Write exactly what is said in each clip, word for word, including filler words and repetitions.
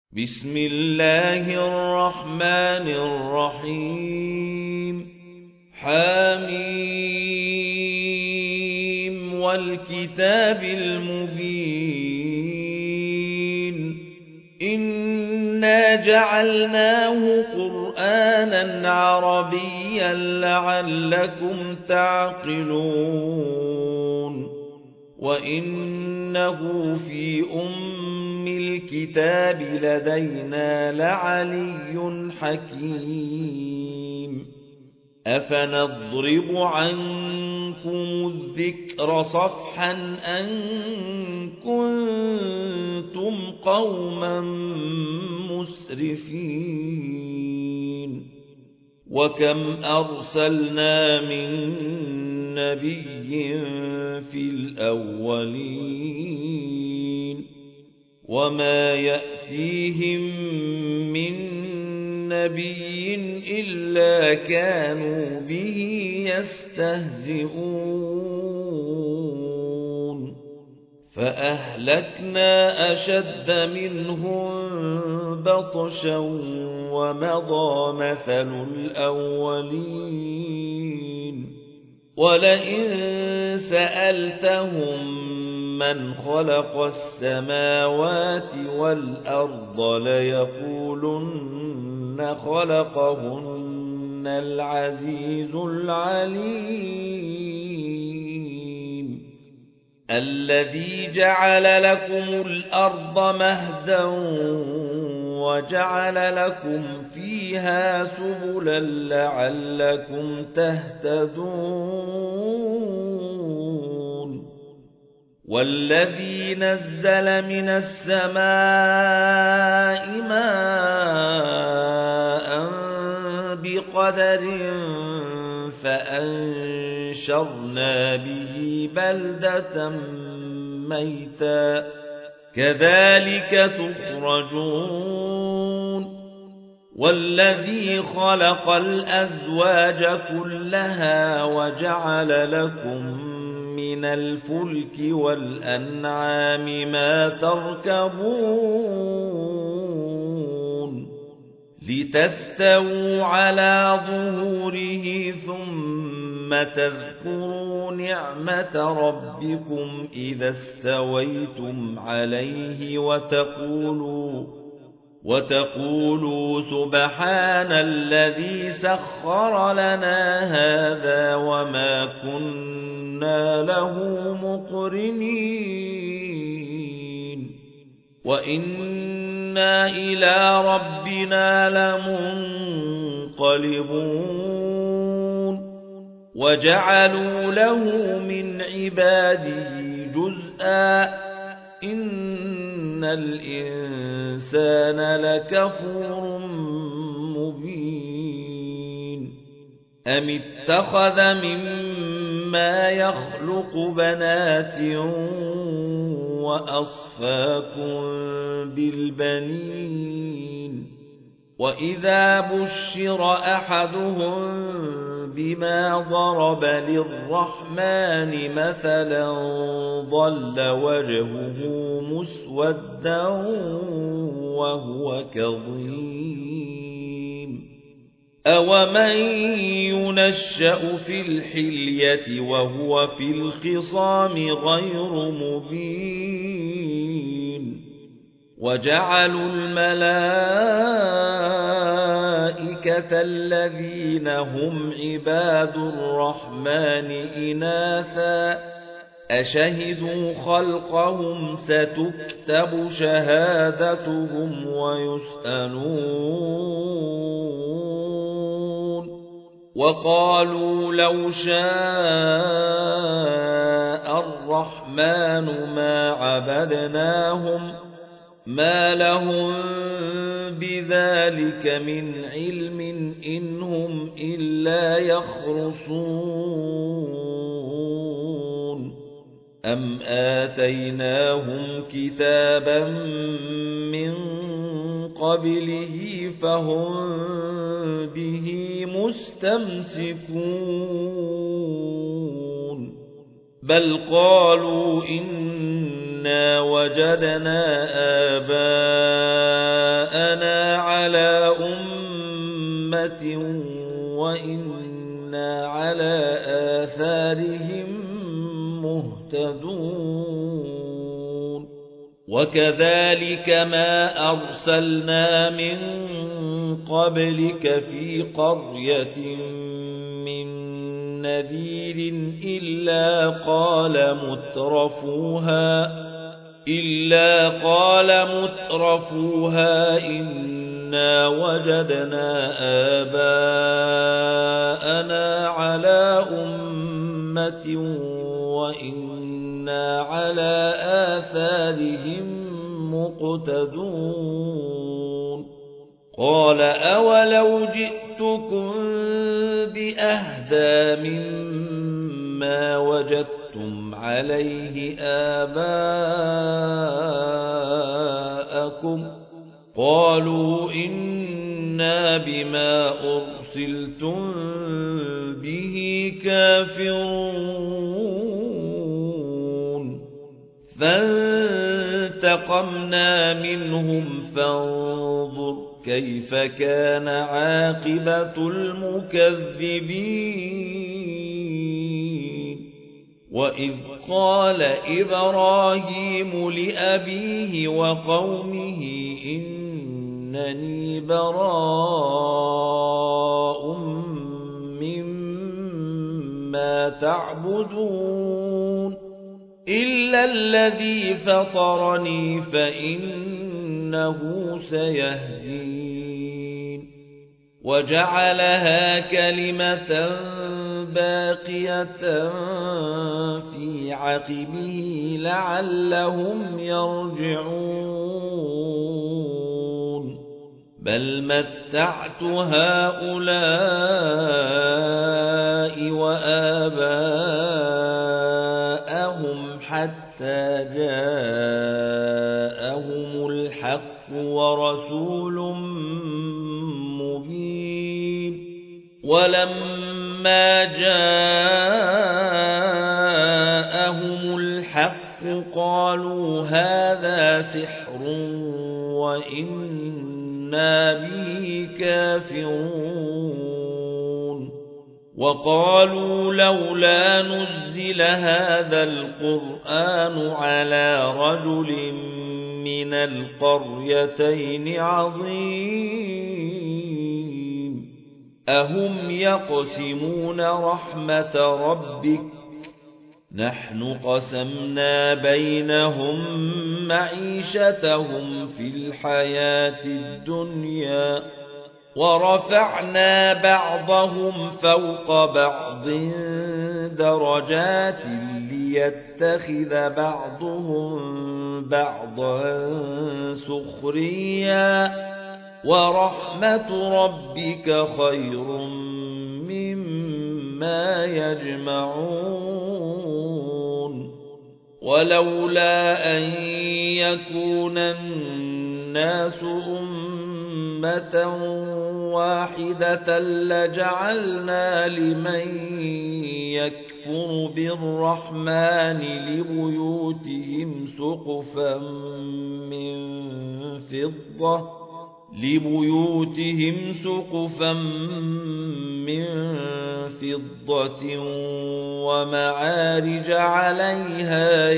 بسم الله الرحمن الرحيم حميم والكتاب المبين إنا جعلناه قرآنا عربيا لعلكم تعقلون وإنه في أم الكتاب لدينا لعلي حكيم أفنضرب عنكم الذكر صفحا أن كنتم قوما مسرفين وكم أرسلنا من نبي في الأولين وما يأتيهم من نبي إلا كانوا به يستهزئون فأهلكنا أشد منهم بطشا ومضى مثل الأولين ولئن سألتهم من خلق السماوات والأرض ليقولن خلقهن العزيز العليم الذي جعل لكم الأرض مهدا وجعل لكم فيها سبلا لعلكم تهتدون والذي نزل من السماء ماء بقدر فأنشرنا به بلدة ميتا كذلك تخرجون والذي خلق الأزواج كلها وجعل لكم من الفلك والأنعام ما تركبون لتستووا على ظهوره ثم تذكروا نعمة ربكم إذا استويتم عليه وتقولوا وتقولوا سبحان الذي سخر لنا هذا وما كنا له مقرنين وإنا إلى ربنا لمنقلبون وجعلوا له من عباده جزءا إن الإنسان لكفور مبين أم اتخذ مما يخلق بنات وأصفاكم بالبنين وإذا بشر أحدهم بما ضرب للرحمن مثلا ظل وجهه مسودا وهو كظيم أومن ينشأ في الحلية وهو في الخصام غير مبين وجعلوا الملائكة الذين هم عباد الرحمن إناثا أشهدوا خلقهم ستكتب شهادتهم ويسألون وقالوا لو شاء الرحمن ما عبدناهم ما لهم بذلك من علم إن هم إلا يخرصون أم آتيناهم كتابا من قبله فهم به مستمسكون بل قالوا إن إنا وجدنا آباءنا أمة وإنا على آثارهم مهتدون وكذلك ما أرسلنا من قبلك في قرية من نذير إلا قال مترفوها إلا قال مترفوها إنا وجدنا آباءنا على أمة وإنا على آثارهم مقتدون قال أولو جئتكم بأهدى مما وجدتم عليه آباءكم قالوا إنا بما أرسلتم به كافرون فانتقمنا منهم فانظر كيف كان عاقبة المكذبين وإذ قال إبراهيم لأبيه وقومه إنني براء مما تعبدون إلا الذي فطرني فإنه سيهدين وجعلها كلمة باقية في عقبه لعلهم يرجعون بل متعت هؤلاء وآباءهم حتى جاءهم الحق ورسول مبين ولما جاءهم الحق قالوا هذا سحر وإنا به كافرون وقالوا لولا نزل هذا القرآن على رجل من القريتين عظيم أهم يقسمون رحمة ربك نحن قسمنا بينهم معيشتهم في الحياة الدنيا ورفعنا بعضهم فوق بعض درجات ليتخذ بعضهم بعضا سخريا ورحمة ربك خير مما يجمعون ولولا أن يكون الناس أمة واحدة لجعلنا لمن يكفر بالرحمن لبيوتهم سقفا من فضة لبيوتهم سقفا من فضة ومعارج عليها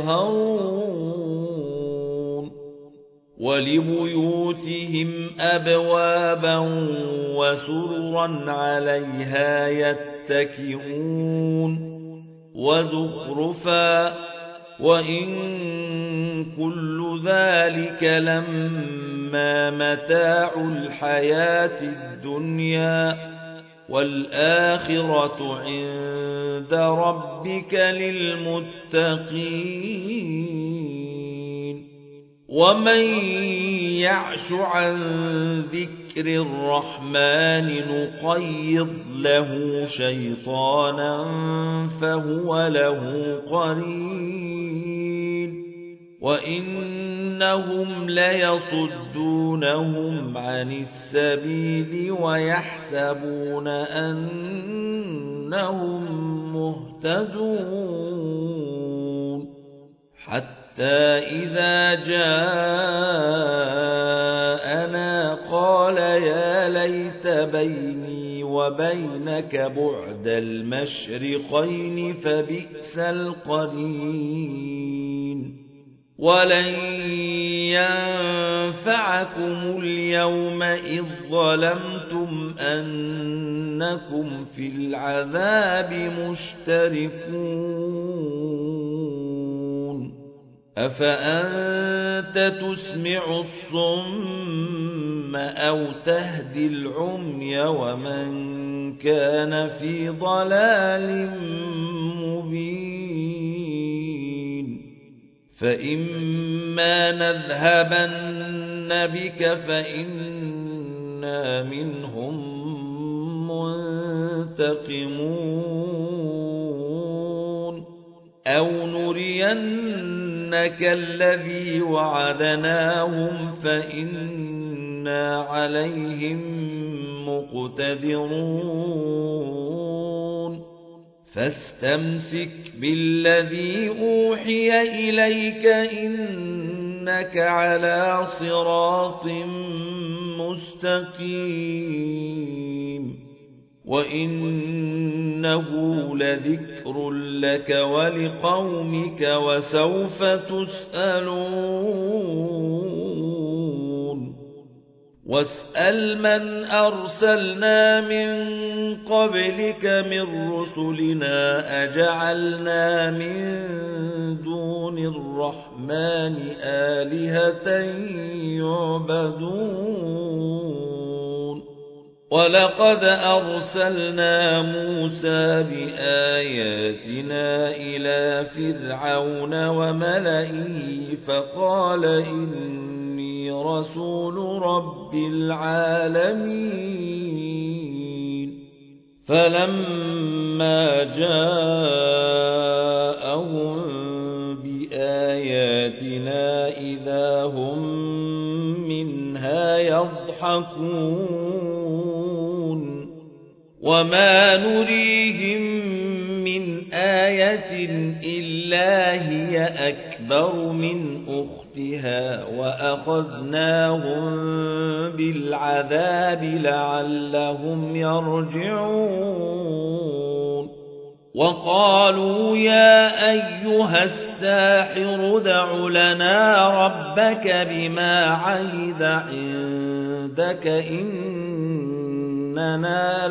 يظهرون ولبيوتهم أبوابا وسررا عليها يتكئون وزخرفا وإن كل ذلك لما متاع الحياة الدنيا والآخرة عند ربك للمتقين ومن يعش عن ذكر الرحمن نقيض له شيطانا فهو له قرين وإنهم ليصدونهم عن السبيل ويحسبون أنهم مهتدون حتى إذا جاءنا قال قال يا ليت بيني وبينك بعد المشرقين فبئس القرين ولن ينفعكم اليوم إذ ظلمتم أنكم في العذاب مشتركون أفأنت تسمع الصم أو تهدي العمي ومن كان في ضلال مبين فإما نذهبن بك فإنا منهم منتقمون أو نرينك الذي وعدناهم فإنا عليهم مقتدرون فاستمسك بالذي أوحي إليك إنك على صراط مستقيم وإنه لذكر لك ولقومك وسوف تسألون واسأل من أرسلنا من قبلك من رسلنا أجعلنا من دون الرحمن آلهة يعبدون ولقد أرسلنا موسى بآياتنا إلى فرعون وملئه فقال إني رسول رب العالمين فلما جاءهم بآياتنا إذا هم منها يضحكون وما نريهم من آية إلا هي أكبر من أختها وأخذناهم بالعذاب لعلهم يرجعون وقالوا يا أيها الساحر ادع لنا ربك بما عهد عندك إننا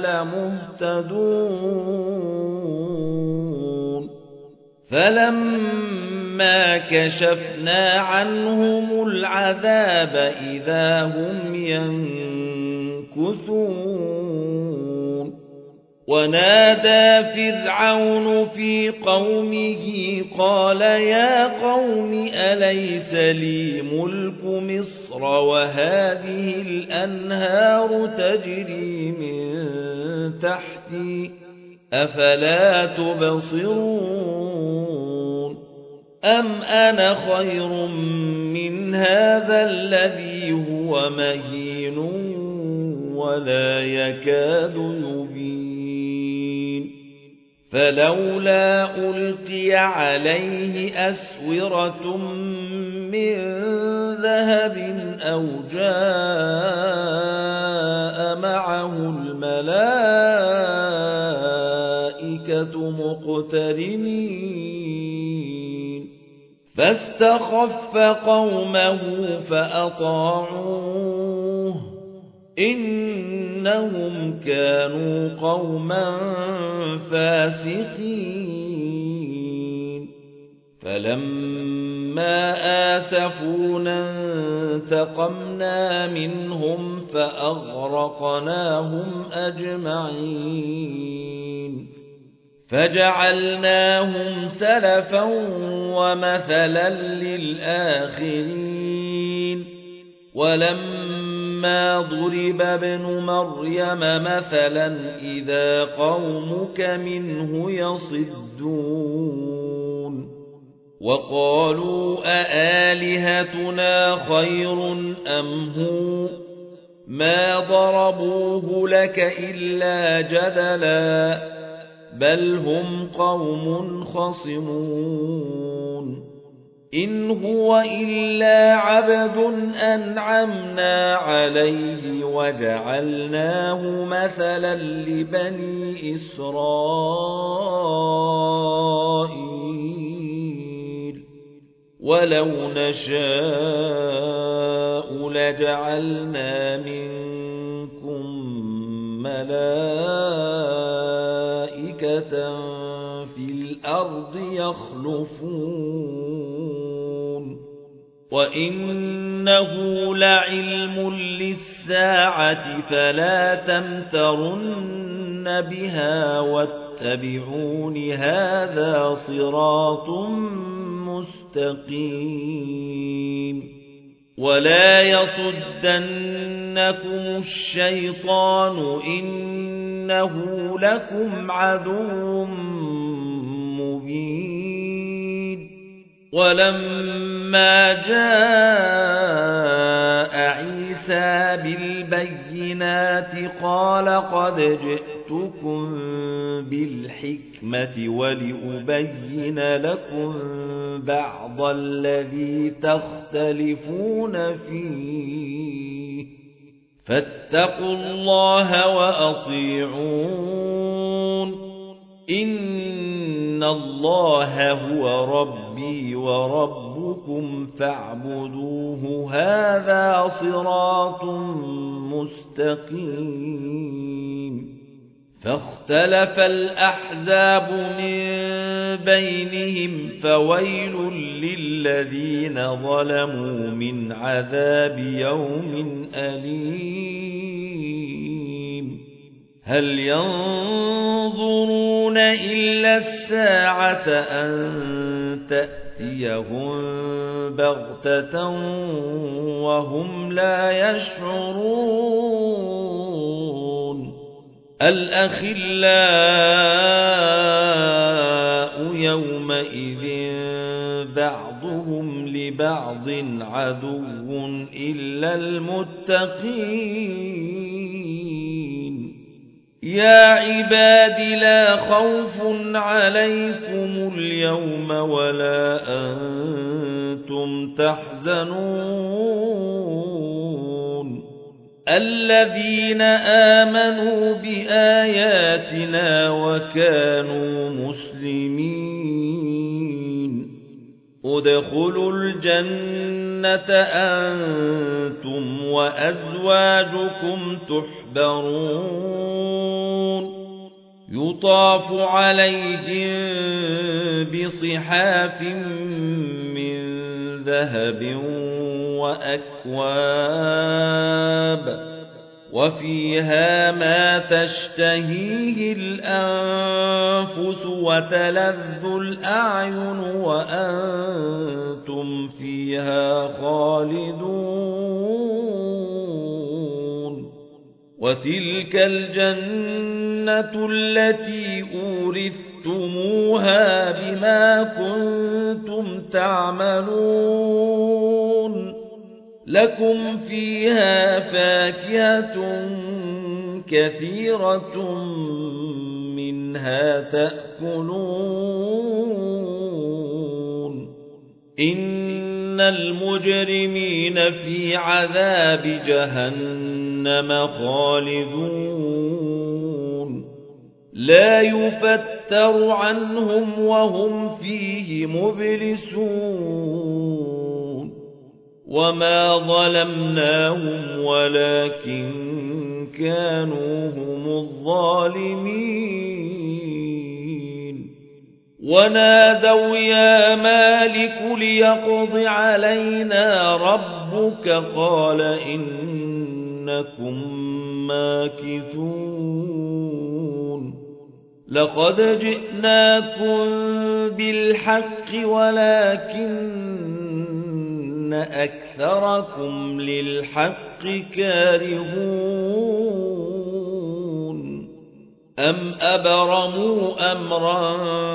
لمهتدون فلما كشفنا عنهم العذاب إذا هم ينكثون ونادى فرعون في قومه قال يا قوم أليس لي ملك مصر وهذه الأنهار تجري من تحتي أفلا تبصرون أم أنا خير من هذا الذي هو مهين ولا يكاد يبين فلولا ألقي عليه أسورة من ذهب أو جاء معه الملائكة مقترنين فاستخف قومه فأطاعوه إنهم كانوا قوما فاسقين فلما آسفونا انتقمنا منهم فأغرقناهم أجمعين فجعلناهم سلفا ومثلا للآخرين ولما ضرب ابن مريم مثلا إذا قومك منه يصدون وقالوا أآلهتنا خير أم هو ما ضربوه لك إلا جدلا بل هم قوم خصمون إن هو إلا عبد أنعمنا عليه وجعلناه مثلا لبني إسرائيل ولو نشاء لجعلنا منكم ملائكة في الأرض يخلفون وإنه لعلم للساعة فلا تمترن بها واتبعون هذا صراط مستقيم ولا يصدنكم الشيطان إنه لكم عدو مبين ولما جاء عيسى بالبينات قال قد جئتكم بالحكمة ولأبين لكم بعض الذي تختلفون فيه فاتقوا الله وأطيعون إن الله هو ربي وربكم فاعبدوه هذا صراط مستقيم فاختلف الأحزاب من بينهم فويل للذين ظلموا من عذاب يوم أليم هل ينظرون إلا الساعة أن تأتيهم بغتة وهم لا يشعرون الأخلاء يومئذ بعضهم لبعض عدو إلا المتقين يا عباد لا خوف عليكم اليوم ولا أنتم تحزنون الذين آمنوا بآياتنا وكانوا مسلمين ادخلوا الجنة أنتم وأزواجكم تحبرون يطاف عليهم بصحاف من ذهب وأكواب وفيها ما تشتهيه الأنفس وتلذ الأعين وأنتم فيها خالدون وتلك الجنة التي أورثتموها بما كنتم تعملون لكم فيها فاكهة كثيرة منها تأكلون إن المجرمين في عذاب جهنم خالدون لا يفتر عنهم وهم فيه مبلسون وما ظلمناهم ولكن كانوا هم الظالمين ونادوا يا مالك ليقض علينا ربك قال إنكم ماكثون لقد جئناكم بالحق ولكن أكثركم للحق كارهون أم أبرموا أمرا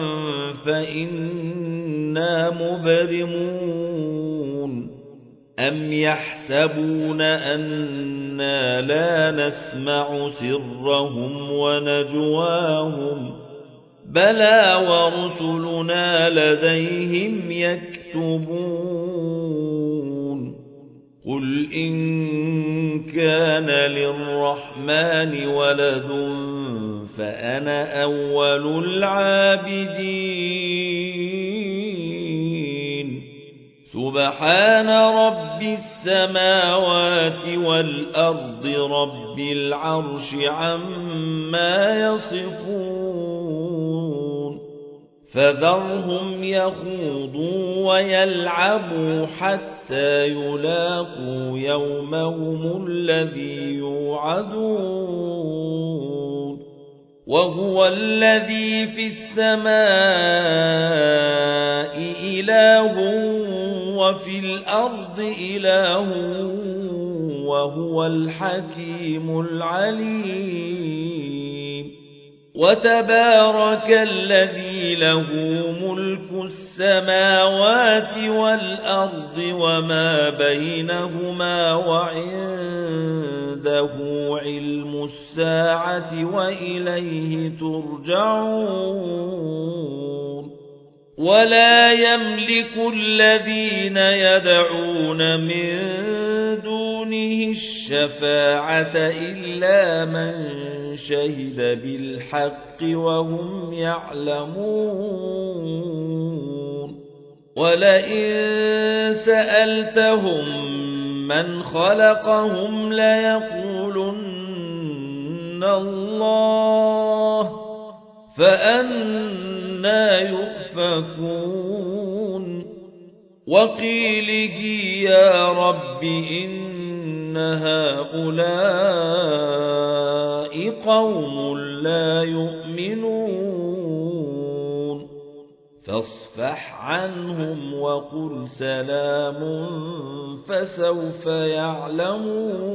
فإنا مبرمون أم يحسبون أنا لا نسمع سرهم ونجواهم بلى ورسلنا لديهم يكتبون قل إن كان للرحمن ولد فأنا أول العابدين سبحان رب السماوات والأرض رب العرش عما يصفون فذرهم يخوضوا ويلعبوا حتى يلاقوا يومهم الذي يوعدون وهو الذي في السماء إله وفي الأرض إله وهو الحكيم العليم وتبارك الذي له ملك السماوات والأرض وما بينهما وعنده علم الساعة وإليه ترجعون ولا يملك الذين يدعون من دونه الشفاعة إلا من شهد بالحق وهم يعلمون ولئن سألتهم من خلقهم ليقولن الله فأنى يؤفكون وقيله يا رب إن هؤلاء قوم لا يؤمنون فاصفح عنهم وقل سلام فسوف يعلمون